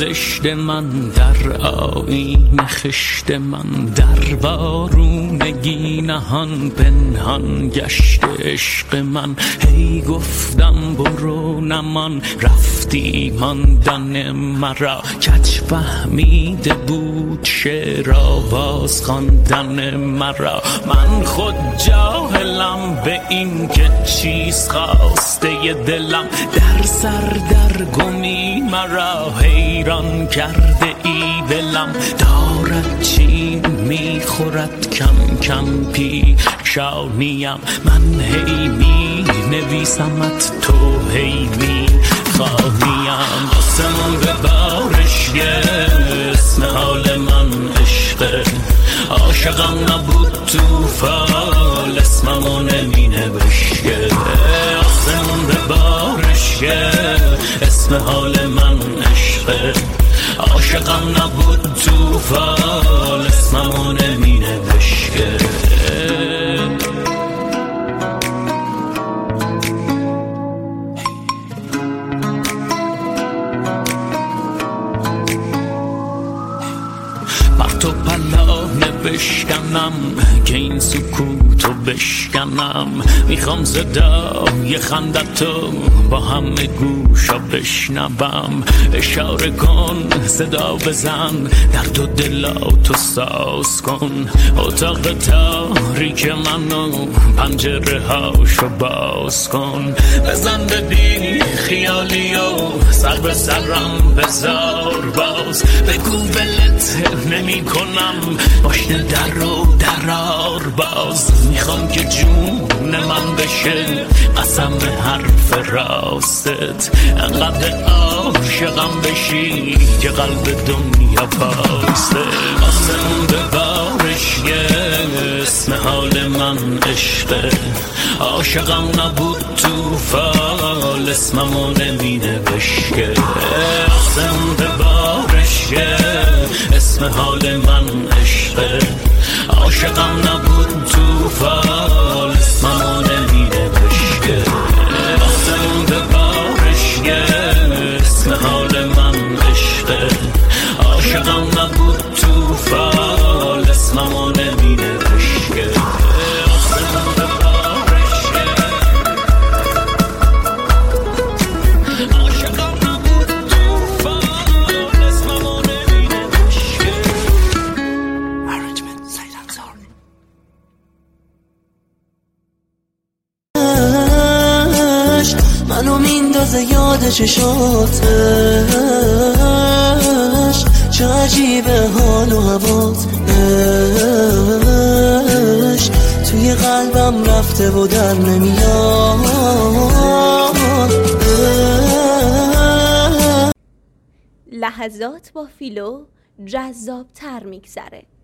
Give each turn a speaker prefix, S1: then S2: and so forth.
S1: زشت من در آیین خشت من، در وارونگی نهان پنهان گشت عشق من. هی گفتم برو نمان، رفتی ماندن مرا. کج فهمیده بود شعر آواز خواندن مرا. من خود جاهلم به این که چیز خواسته دلم، در سر در گمی مرا حیران کرده ای دلم. دارد چین میخورد کم کم پیشانیم، من هی می نویسمت تو هی می خواهیم. آسمون به بارش اسم حال من عشقه، عاشقم نبود توفال اسممو نمی نوشته. آسمون به بارش اسم حال من عشقه، عاشقم نبود توفال اسممو نمی نوشته. پرتو پلانه بشکنم که این سکوتو بشکنم. میخوام صدای خندتو با همه گوشا بشنوم. اشاره کن صدا بزن، درد و دلاتو ساز کن. اتاق تاریک منو پنجره هاشو باز کن. بزن ببین خیالی و سر به سرم بذار باز. بگو ولت نمی کنم، باشنه در رو درار باز. میخوام که جون من بشه قسم به حرف راستت. انقدر عاشقم بشی که قلب دنیا پاسته. آسمون به بارش اسم حال من عشقه، عاشقم نبود توفال اسممو نمی نوشته. آسمون به بارش اسم حال من عشقه، عاشقم نبود توفال اسممو نمی نوشته. آسمون به بارش اسم حال من عشقه، عاشقم نبود توفال اسممو نمی نوشته. آسمون به بارش عاشقم نبود توفال اسممو نمی نوشته. Arrangement Said Ansar.
S2: منو میندازه یاد چشاتش، چه عجیبه حال و هواتش. توی قلبم رفته و در نمیاد.
S3: لحظات با فیلو جذاب تر میگذره.